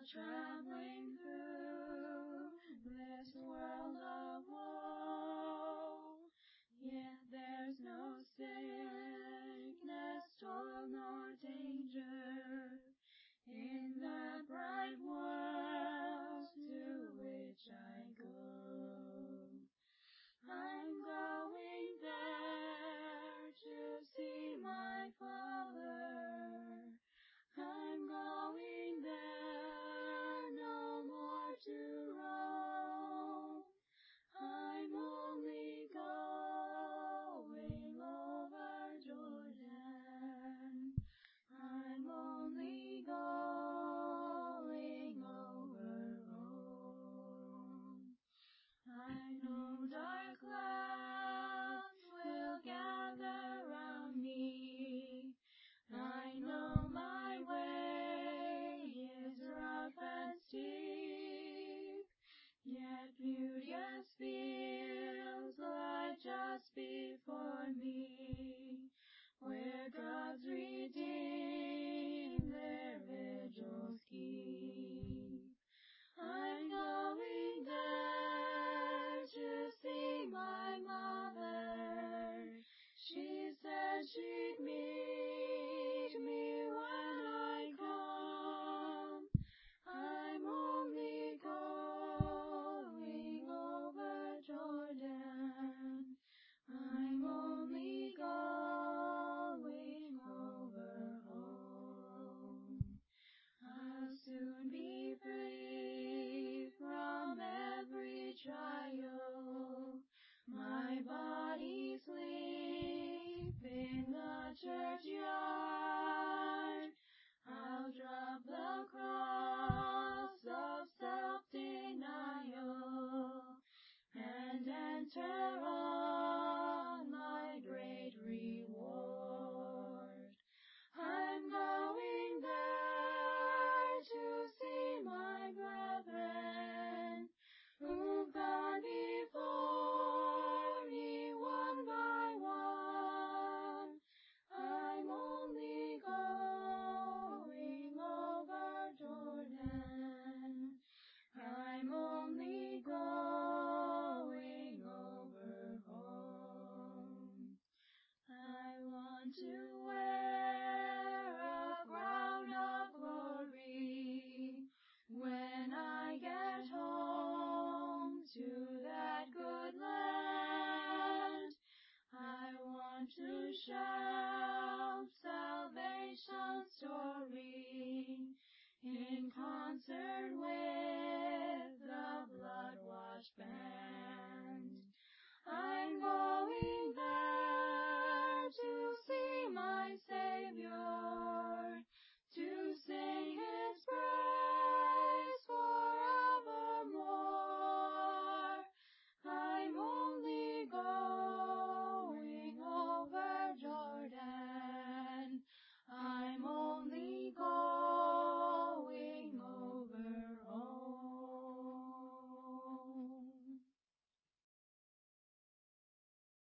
traveling through this world of woe, yet there's no sickness, toil, nor danger in that bright world to which I go. I'm going there to see my Father. I'm going there no more to roam. I'm only going over Jordan. I'm only going over Rome. I know dark clouds will gather round me. I know my way is rough and steep, yet beauteous fields lie just before me, where God's redeemed their vigils keep. I'm going there to see my mother. She said she'd meet me when I come. I'm only going over Jordan. I'm only going over home. I'll soon be free from every trial. My body sleep in the churchyard. I'll drop the cross of self-denial and enter on my great reward. I'm going there to see my brethren who've gone before me one by one. I'm only going over Jordan. I'm only going over home. I want to wear a crown of glory when I get home to that good land. I want to shout salvation's story in concert with